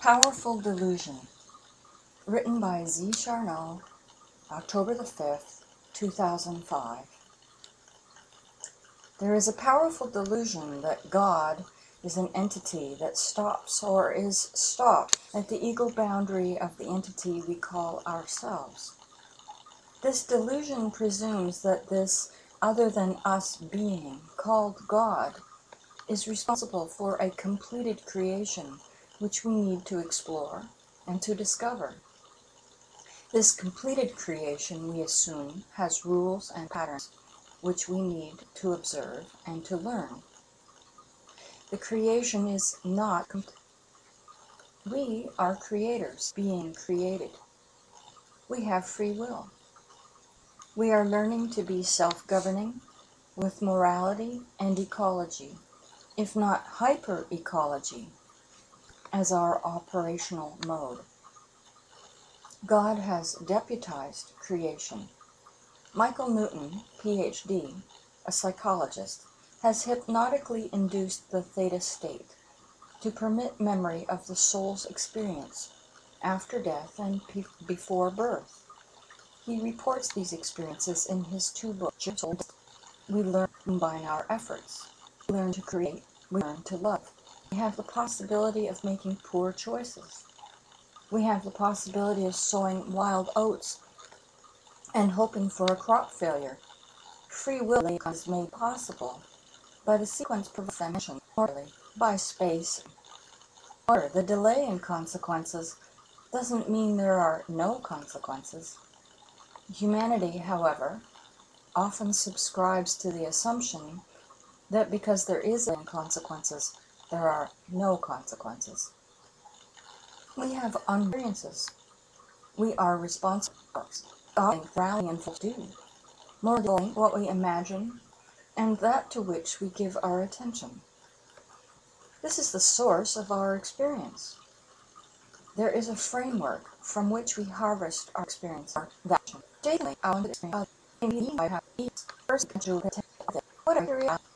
Powerful Delusion, written by Z. Charnow, October the 5th, 2005. There is a powerful delusion that God is an entity that stops or is stopped at the ego boundary of the entity we call ourselves. This delusion presumes that this other than us being, called God, is responsible for a completed creation which we need to explore and to discover. This completed creation, we assume, has rules and patterns which we need to observe and to learn. The creation is not complete. We are creators, being created. We have free will. We are learning to be self-governing with morality and ecology, if not hyper-ecology, as our operational mode. God has deputized creation. Michael Newton, Ph.D., a psychologist, has hypnotically induced the theta state to permit memory of the soul's experience after death and before birth. He reports these experiences in his two books. We learn to combine our efforts. We learn to create. We learn to love. We have the possibility of making poor choices. We have the possibility of sowing wild oats and hoping for a crop failure. Free will is made possible by the sequence provided by space. Or the delay in consequences doesn't mean there are no consequences. Humanity, however, often subscribes to the assumption that because there is consequences, there are no consequences. We have experiences. We are responsible for rallying and do, more than what we imagine, and that to which we give our attention. This is the source of our experience. There is a framework from which we harvest our experience. That daily, whatever